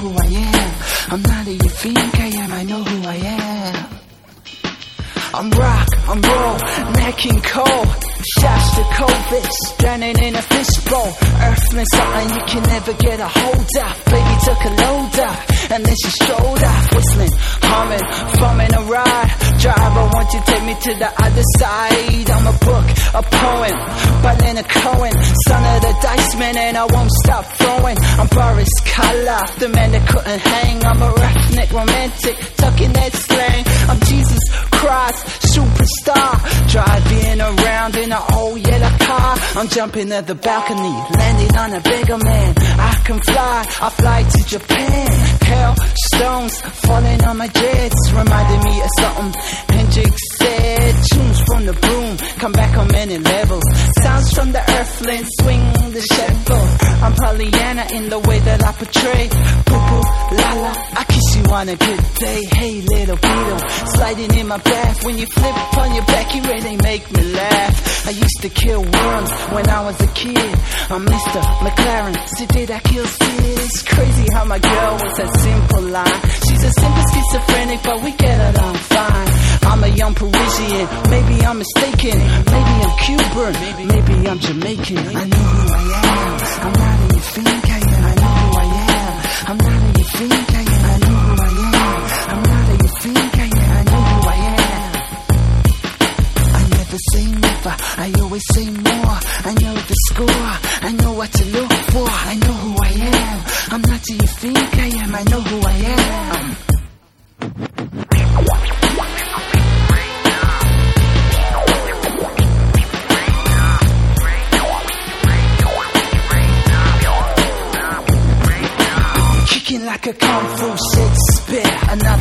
who I am. I'm not who you think I am, I know who I am. I'm rock, I'm roll, necking cold. Shostakovich, standing in a fishbowl. Earthling something you can never get a hold of. Baby took a load off, and then she strolled off. Whistling, humming, fumming a ride. Driver, won't you take me to the other side? I'm a book, a poem, by Leonard Cohen. Son of the dice man, and I won't stop throwing. I'm Boris Karloff, the man that couldn't hang. I'm a roughneck romantic, tucking that slang. I'm Jesus Christ, superstar, driving around in an old yellow car. I'm jumping at the balcony, landing on a bigger man. I can fly, I fly to Japan. Hell, stones falling on my jets, reminding me of something Hendrix said. Tunes from the broom, come back on many levels. Sounds from the earthling, swing the shekel. I'm Pollyanna in the way that I portray. Poo-poo, la-la, I kiss you on a good day. Hey little beetle, sliding in my bath. When you flip on your back, you really make me laugh. I used to kill worms when I was a kid. I'm Mr. McLaren, so did I kill Sid? It's crazy how my girl was a simple line. She's a simple schizophrenic, but we get along fine. I'm a young Parisian, maybe I'm mistaken. Maybe I'm Cuban, maybe I'm Jamaican. I know who I am, I'm not who you think I am. I know who I am, I'm not who you think I am. I know who I am, I'm not who you think I am. I know who I am. I never say never, I always say more. I know the score, I know what to look for. I know who I am, I'm not who you think I am. I know who I am. Kicking like a kung fu Shakespeare,